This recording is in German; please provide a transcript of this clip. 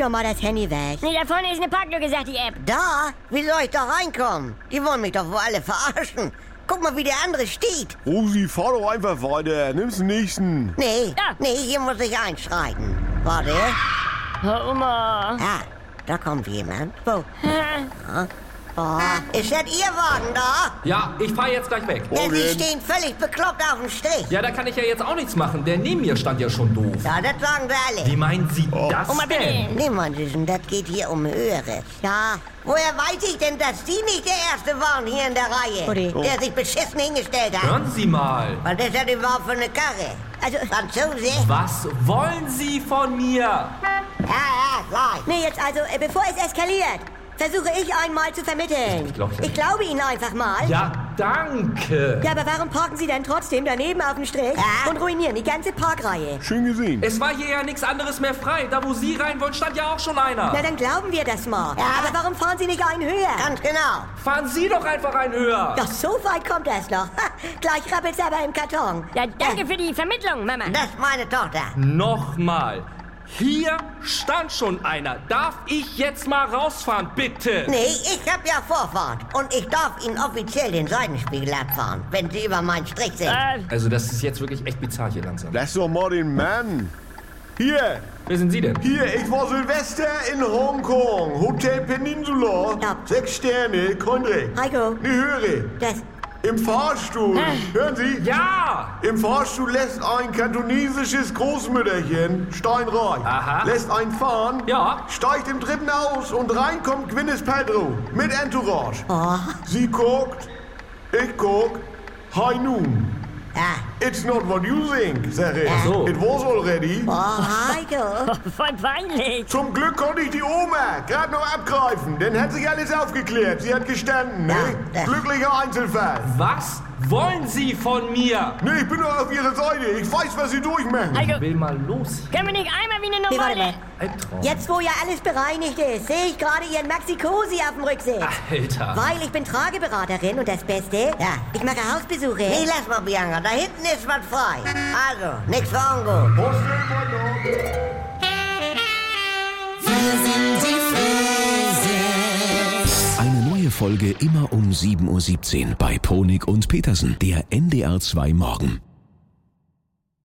doch mal das Handy weg. Nee, da vorne ist eine Parklücke, sagt die App. Da? Wie soll ich da reinkommen? Die wollen mich doch wohl alle verarschen. Guck mal, wie der andere steht. Rosi, fahr doch einfach weiter. Nimm's den nächsten. Nee, Ja. nee, hier muss ich einschreiten. Warte. Oh, Oma. Ah, da kommt jemand. Wo? Oh, ist das Ihr Wagen da? Ja, ich fahre jetzt gleich weg. Ja, Sie Morgen. stehen völlig bekloppt auf dem Strich. Ja, da kann ich ja jetzt auch nichts machen. Der neben mir stand ja schon doof. Ja, das sagen sie alle. Wie meinen Sie das Oma, bitte. denn? Niemand wissen, das geht hier um Höheres. Ja, woher weiß ich denn, dass Sie nicht der Erste waren hier in der Reihe, Udi. der sich beschissen hingestellt hat? Hören Sie mal. Was ist das überhaupt für eine Karre? Also, Franzose? Was wollen Sie von mir? Ja, gleich. Nee, jetzt also, bevor es eskaliert, versuche ich einmal zu vermitteln. Ich Ich glaube Ihnen einfach mal. Ja, danke. Ja, aber warum parken Sie denn trotzdem daneben auf dem Strich und ruinieren die ganze Parkreihe? Schön gesehen. Es war hier ja nichts anderes mehr frei. Da, wo Sie rein wollen, stand ja auch schon einer. Na, dann glauben wir das mal. Aber warum fahren Sie nicht einen höher? Ganz genau. Fahren Sie doch einfach einen höher. Ja, so weit kommt es noch. Gleich rappelt's aber im Karton. ja, danke für die Vermittlung, Mama. Das ist meine Tochter. Nochmal. Hier stand schon einer. Darf ich jetzt mal rausfahren, bitte? Nee, ich hab ja Vorfahrt. Und ich darf Ihnen offiziell den Seitenspiegel abfahren, wenn Sie über meinen Strich sind. Also, das ist jetzt wirklich echt bizarr hier langsam. Lass doch mal den Mann. Hier, Wer sind Sie denn? ich war Silvester in Hongkong. Hotel Peninsula. Ja. 6 Sterne, Konrad. Heiko, Ne, höre. das... Im Fahrstuhl. Hören Sie? Ja! Im Fahrstuhl lässt ein kantonesisches Großmütterchen, steinreich, Aha. lässt einen fahren, Ja. steigt im dritten aus und rein kommt Gwyneth Paltrow mit Entourage. Oh, Sie guckt, ich guck, hi nun. ja. It's not what you think, sag ich. so. It was already. Oh, Heiko. Voll peinlich. Zum Glück konnte ich die Oma gerade noch abgreifen, denn hat sich alles aufgeklärt. Sie hat gestanden, Ja, ne? das- Glücklicher Einzelfall. Was wollen Sie von mir? Ne, ich bin doch auf Ihrer Seite. Ich weiß, was Sie durchmachen. Heiko, Ich will mal los. können wir nicht einmal wie eine Nee, warte normale... mal. Albtraum. Jetzt, wo ja alles bereinigt ist, sehe ich gerade Ihren Maxi-Cosi auf dem Rücksitz. Alter. Weil ich bin Trageberaterin und das Beste, ich mache Hausbesuche. Nee, lass mal, Bianca, da hinten ist was frei. Also, nix für ungut. Eine neue Folge immer um 7:17 Uhr bei Ponik und Petersen, der NDR 2 Morgen.